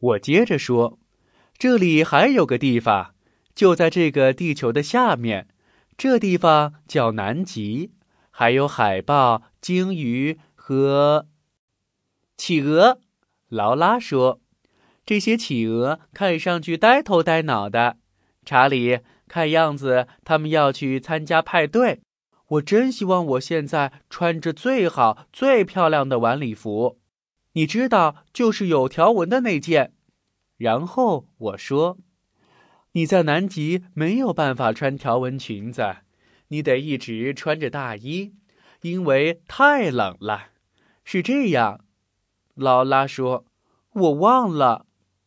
我接着说，这里还有个地方，就在这个地球的下面，这地方叫南极，还有海豹、鲸鱼和企鹅。劳拉说，这些企鹅看上去呆头呆脑的。查理，看样子他们要去参加派对。我真希望我现在穿着最好、最漂亮的晚礼服。你知道，就是有条纹的那件。然后我说，你在南极没有办法穿条纹裙子，你得一直穿着大衣，因为太冷了。是这样，劳拉说，我忘了。